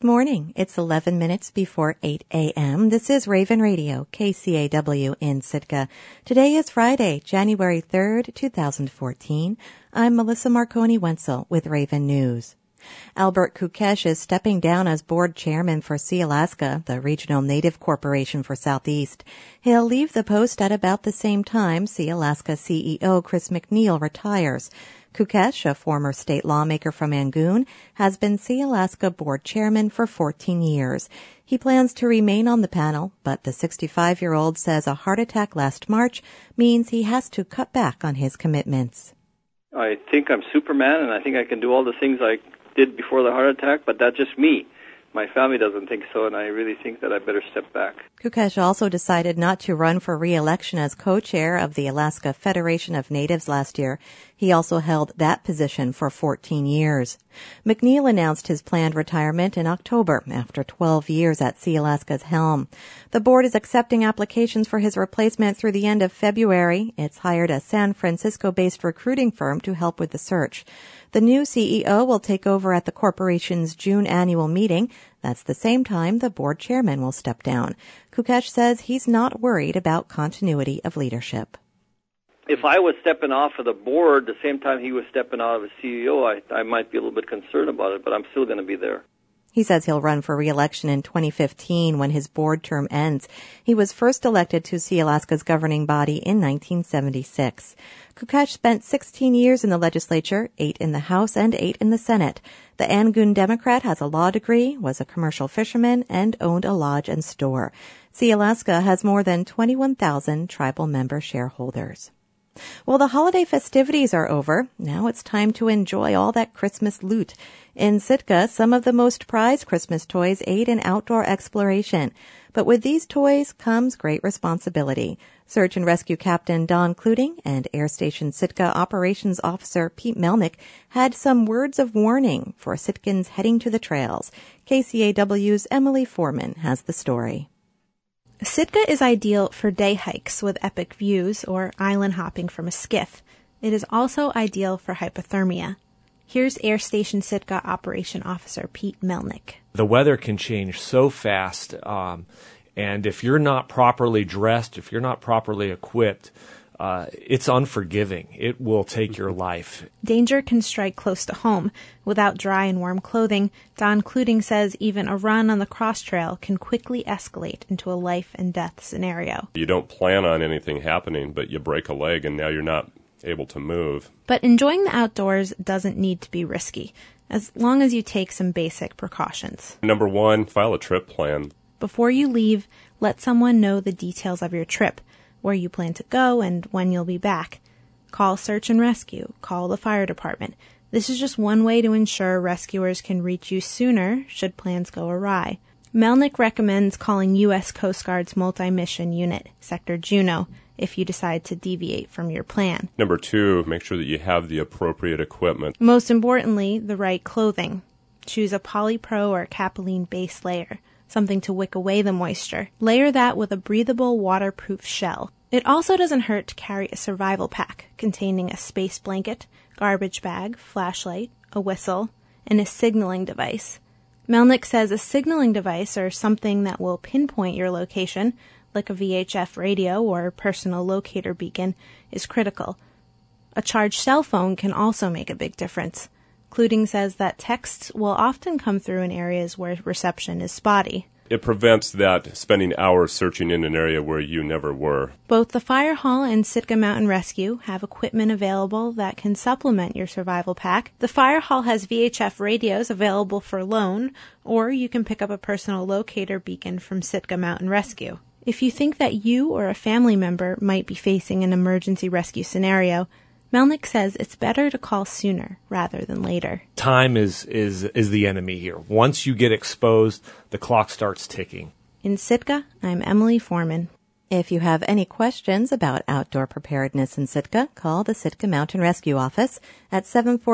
Morning. It's 11 minutes before 8 a.m. This is Raven Radio, KCAW in Sitka. Today is Friday, January 3rd, 2014. I'm Melissa Marconi-Wenzel with Raven News. Albert Kukesh is stepping down as board chairman for Sealaska, the regional native corporation for Southeast. He'll leave the post at about the same time Sealaska CEO Chris McNeil retires. Kukesh, a former state lawmaker from Angoon, has been Sealaska board chairman for 14 years. He plans to remain on the panel, but the 65-year-old says a heart attack last March means he has to cut back on his commitments. I think I'm Superman, and I think I can do all the things I did before the heart attack, but that's just me. My family doesn't think so, and I really think that I better step back. Kukesh also decided not to run for re-election as co-chair of the Alaska Federation of Natives last year. He also held that position for 14 years. McNeil announced his planned retirement in October after 12 years at Sealaska's helm. The board is accepting applications for his replacement through the end of February. It's hired a San Francisco-based recruiting firm to help with the search. The new CEO will take over at the corporation's June annual meeting. That's the same time the board chairman will step down. Kukesh says he's not worried about continuity of leadership. If I was stepping off of the board the same time he was stepping out of as CEO, I might be a little bit concerned about it, but I'm still going to be there. He says he'll run for re-election in 2015 when his board term ends. He was first elected to Sealaska's governing body in 1976. Kukesh spent 16 years in the legislature, 8 in the House and 8 in the Senate. The Angoon Democrat has a law degree, was a commercial fisherman, and owned a lodge and store. Sealaska has more than 21,000 tribal member shareholders. Well, the holiday festivities are over. Now it's time to enjoy all that Christmas loot. In Sitka, some of the most prized Christmas toys aid in outdoor exploration. But with these toys comes great responsibility. Search and Rescue Captain Don Cluting and Air Station Sitka Operations Officer Pete Melnick had some words of warning for Sitkans heading to the trails. KCAW's Emily Foreman has the story. Sitka is ideal for day hikes with epic views or island hopping from a skiff. It is also ideal for hypothermia. Here's Air Station Sitka Operation Officer Pete Melnick. The weather can change so fast, and if you're not properly dressed, if you're not properly equipped, it's unforgiving. It will take your life. Danger can strike close to home. Without dry and warm clothing, Don Cluting says even a run on the cross trail can quickly escalate into a life and death scenario. You don't plan on anything happening, but you break a leg and now you're not able to move. But enjoying the outdoors doesn't need to be risky, as long as you take some basic precautions. Number 1, file a trip plan. Before you leave, let someone know the details of your trip, where you plan to go and when you'll be back. Call Search and Rescue. Call the fire department. This is just one way to ensure rescuers can reach you sooner should plans go awry. Melnick recommends calling U.S. Coast Guard's multi-mission unit, Sector Juneau, if you decide to deviate from your plan. Number 2, make sure that you have the appropriate equipment. Most importantly, the right clothing. Choose a polypro or capilene base layer, something to wick away the moisture. Layer that with a breathable, waterproof shell. It also doesn't hurt to carry a survival pack containing a space blanket, garbage bag, flashlight, a whistle, and a signaling device. Melnick says a signaling device, or something that will pinpoint your location, like a VHF radio or personal locator beacon, is critical. A charged cell phone can also make a big difference. Cluting says that texts will often come through in areas where reception is spotty. It prevents that spending hours searching in an area where you never were. Both the Fire Hall and Sitka Mountain Rescue have equipment available that can supplement your survival pack. The Fire Hall has VHF radios available for loan, or you can pick up a personal locator beacon from Sitka Mountain Rescue. If you think that you or a family member might be facing an emergency rescue scenario, Melnick says it's better to call sooner rather than later. Time is the enemy here. Once you get exposed, the clock starts ticking. In Sitka, I'm Emily Foreman. If you have any questions about outdoor preparedness in Sitka, call the Sitka Mountain Rescue Office at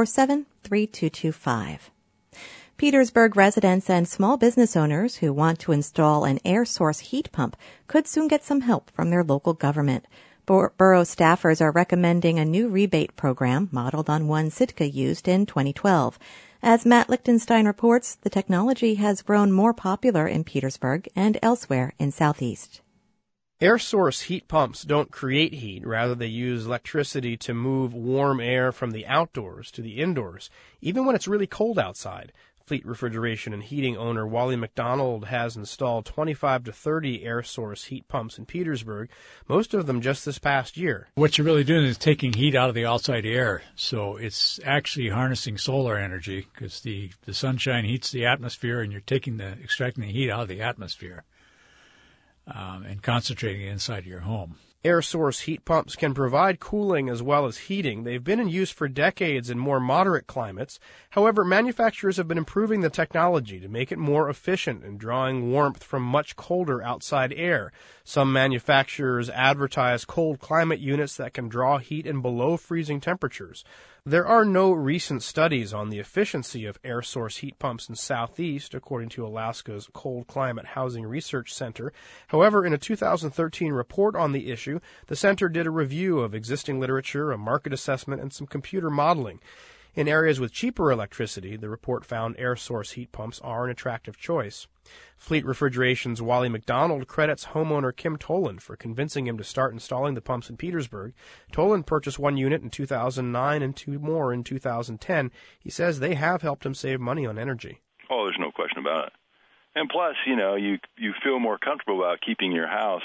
747-3225. Petersburg residents and small business owners who want to install an air source heat pump could soon get some help from their local government. Borough staffers are recommending a new rebate program modeled on one Sitka used in 2012. As Matt Lichtenstein reports, the technology has grown more popular in Petersburg and elsewhere in Southeast. Air source heat pumps don't create heat. Rather, they use electricity to move warm air from the outdoors to the indoors, even when it's really cold outside. Fleet Refrigeration and Heating owner Wally McDonald has installed 25 to 30 air source heat pumps in Petersburg, most of them just this past year. What you're really doing is taking heat out of the outside air. So it's actually harnessing solar energy because the sunshine heats the atmosphere and you're extracting the heat out of the atmosphere and concentrating it inside your home. Air source heat pumps can provide cooling as well as heating. They've been in use for decades in more moderate climates. However, manufacturers have been improving the technology to make it more efficient in drawing warmth from much colder outside air. Some manufacturers advertise cold climate units that can draw heat in below freezing temperatures. There are no recent studies on the efficiency of air source heat pumps in Southeast, according to Alaska's Cold Climate Housing Research Center. However, in a 2013 report on the issue, the center did a review of existing literature, a market assessment, and some computer modeling. In areas with cheaper electricity, the report found air source heat pumps are an attractive choice. Fleet Refrigeration's Wally McDonald credits homeowner Kim Toland for convincing him to start installing the pumps in Petersburg. Toland purchased one unit in 2009 and two more in 2010. He says they have helped him save money on energy. Oh, there's no question about it. And plus, you feel more comfortable about keeping your house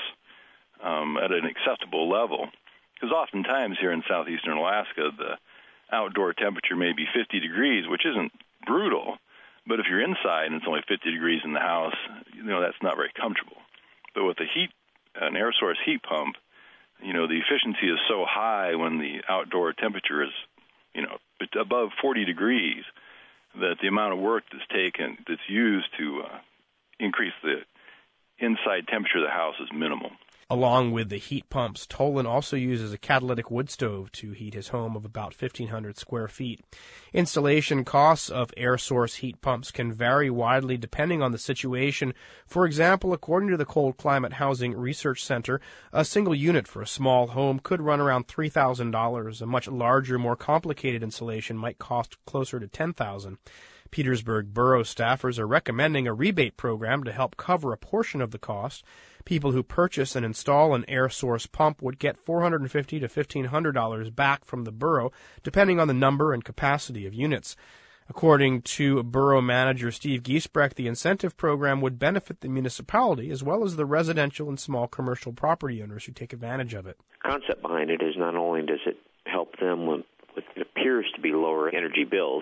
at an acceptable level. Because oftentimes here in southeastern Alaska, the outdoor temperature may be 50 degrees, which isn't brutal. But if you're inside and it's only 50 degrees in the house, that's not very comfortable. But with an air source heat pump, the efficiency is so high when the outdoor temperature is, above 40 degrees, that the amount of work that's used to increase the inside temperature of the house is minimal. Along with the heat pumps, Toland also uses a catalytic wood stove to heat his home of about 1,500 square feet. Installation costs of air source heat pumps can vary widely depending on the situation. For example, according to the Cold Climate Housing Research Center, a single unit for a small home could run around $3,000. A much larger, more complicated installation might cost closer to $10,000. Petersburg borough staffers are recommending a rebate program to help cover a portion of the cost. People who purchase and install an air source pump would get $450 to $1,500 back from the borough, depending on the number and capacity of units. According to borough manager Steve Giesbrecht, the incentive program would benefit the municipality as well as the residential and small commercial property owners who take advantage of it. The concept behind it is not only does it help them with what appears to be lower energy bills,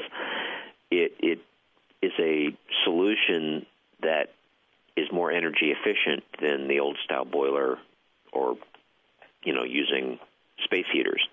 it is a solution that is more energy efficient than the old style boiler or, using space heaters.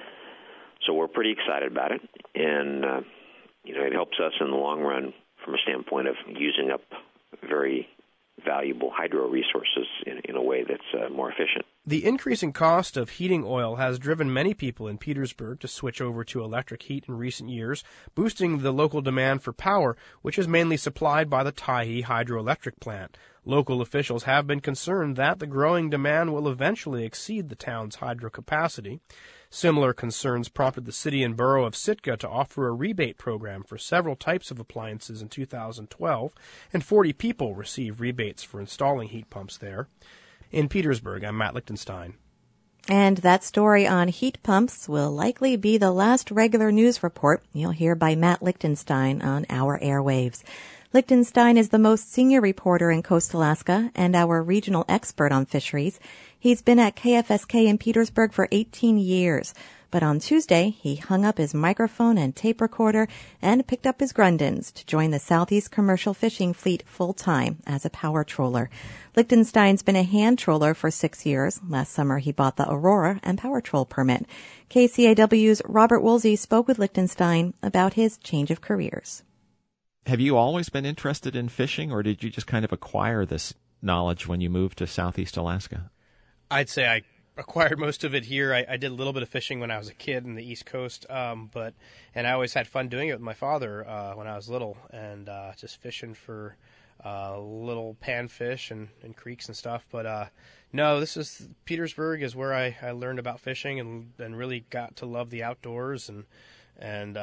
So we're pretty excited about it, and, it helps us in the long run from a standpoint of using up very valuable hydro resources in a way that's more efficient. The increasing cost of heating oil has driven many people in Petersburg to switch over to electric heat in recent years, boosting the local demand for power, which is mainly supplied by the Tyhee hydroelectric plant. Local officials have been concerned that the growing demand will eventually exceed the town's hydro capacity. Similar concerns prompted the city and borough of Sitka to offer a rebate program for several types of appliances in 2012, and 40 people received rebates for installing heat pumps there. In Petersburg, I'm Matt Lichtenstein. And that story on heat pumps will likely be the last regular news report you'll hear by Matt Lichtenstein on our airwaves. Lichtenstein is the most senior reporter in Coast Alaska and our regional expert on fisheries. He's been at KFSK in Petersburg for 18 years. But on Tuesday, he hung up his microphone and tape recorder and picked up his Grundens to join the Southeast Commercial Fishing Fleet full-time as a power troller. Lichtenstein's been a hand troller for 6 years. Last summer, he bought the Aurora and Power Troll permit. KCAW's Robert Woolsey spoke with Lichtenstein about his change of careers. Have you always been interested in fishing, or did you just kind of acquire this knowledge when you moved to Southeast Alaska? I'd say I acquired most of it here. I did a little bit of fishing when I was a kid in the East Coast, and I always had fun doing it with my father when I was little, and just fishing for little panfish and creeks and stuff. But no, Petersburg is where I learned about fishing and really got to love the outdoors and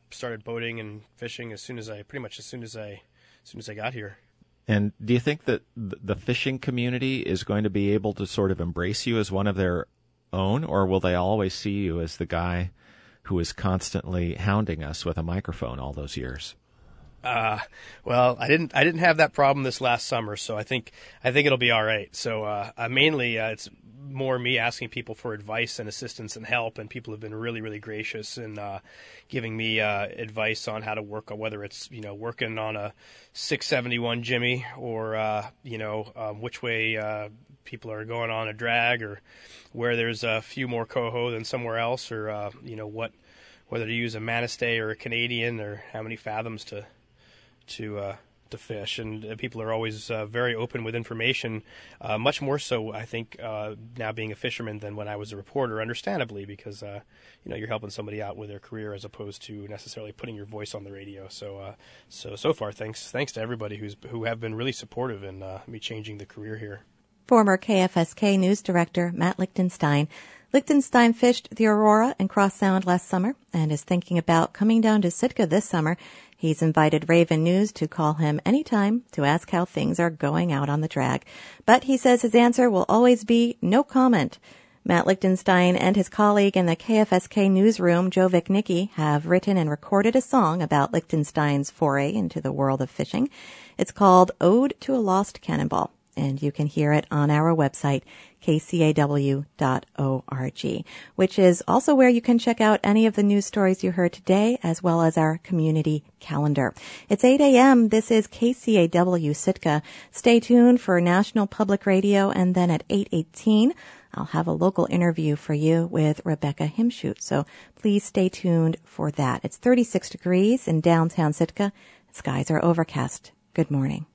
started boating and fishing as soon as I got here. And do you think that the fishing community is going to be able to sort of embrace you as one of their own, or will they always see you as the guy who is constantly hounding us with a microphone all those years? Well, I didn't have that problem this last summer, so I think it'll be all right. So mainly it's more me asking people for advice and assistance and help, and people have been really, really gracious in giving me advice on how to work, whether it's working on a 671 Jimmy or which way people are going on a drag, or where there's a few more coho than somewhere else, or whether to use a Manistee or a Canadian, or how many fathoms to fish. And people are always very open with information, much more so, I think, now being a fisherman than when I was a reporter, understandably, because you're helping somebody out with their career as opposed to necessarily putting your voice on the radio. So far, thanks to everybody who have been really supportive in me changing the career here. Former KFSK news director Matt Lichtenstein. Lichtenstein fished the Aurora and Cross Sound last summer and is thinking about coming down to Sitka this summer. He's invited Raven News to call him anytime to ask how things are going out on the drag. But he says his answer will always be no comment. Matt Lichtenstein and his colleague in the KFSK newsroom, Joe Vicnicki, have written and recorded a song about Lichtenstein's foray into the world of fishing. It's called Ode to a Lost Cannonball, and you can hear it on our website, kcaw.org, which is also where you can check out any of the news stories you heard today, as well as our community calendar. It's 8 a.m. This is KCAW Sitka. Stay tuned for National Public Radio, and then at 8:18, I'll have a local interview for you with Rebecca Himshoot. So please stay tuned for that. It's 36 degrees in downtown Sitka. Skies are overcast. Good morning.